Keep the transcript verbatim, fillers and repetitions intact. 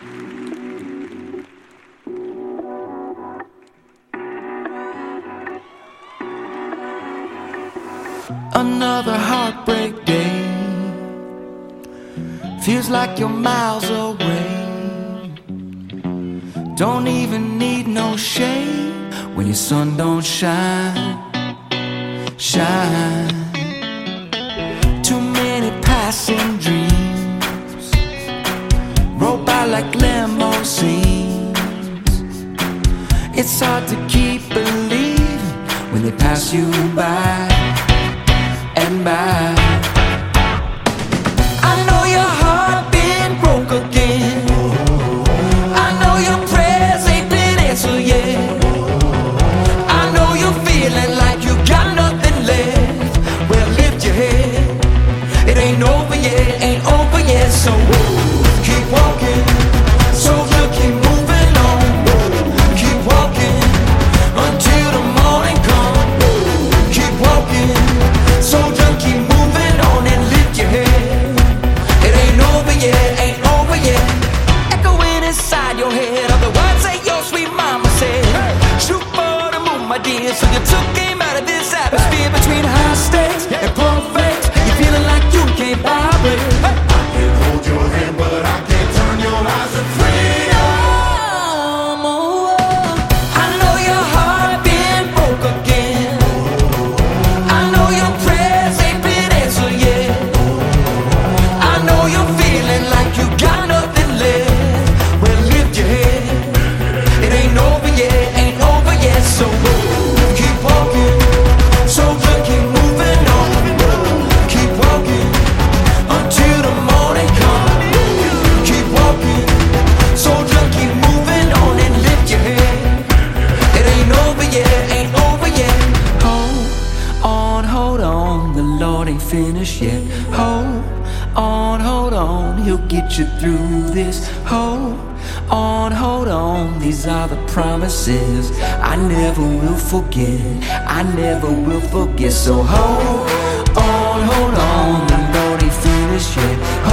Another heartbreak day. Feels like you're miles away. Don't even need no shade when your sun don't shine, shine. Too many passing dreams roll by like limousines. It's hard to keep believing when they pass you by and by. I know your heart been broke again. I know your prayers ain't been answered yet. I know you're feeling like you got nothing left. Well, lift your head. It ain't over yet, ain't over yet. So keep walking. Soldier, keep moving on. Keep walking until the morning comes. Keep walking. Soldier, keep moving on and lift your head. It ain't over yet, ain't over yet. Echoing inside your head are the words that your sweet mama said. Hey. Shoot for the moon, my dear. So you took aim out of this atmosphere between high stakes and perfect. You're feeling like you can't vibrate. Hey. I can hold your hand, but I can't turn your eyes to freedom. I know your heart been broke again. I know your prayers ain't been answered yet. I know you're feeling like you got nothing left. Well, lift your head. It ain't over yet, ain't over yet. So keep walking. Soldier, keep moving on. Keep walking until the morning comes. Keep walking. Soldier, keep moving on and lift your head. It ain't over yet, ain't over yet. Hold on, hold on, the Lord ain't finished yet. Hold on, hold on, He'll get you through this. Hold on, hold on, these are the promises I never will forget. I never will forget. So hold on, hold on, the Lord ain't finished yet.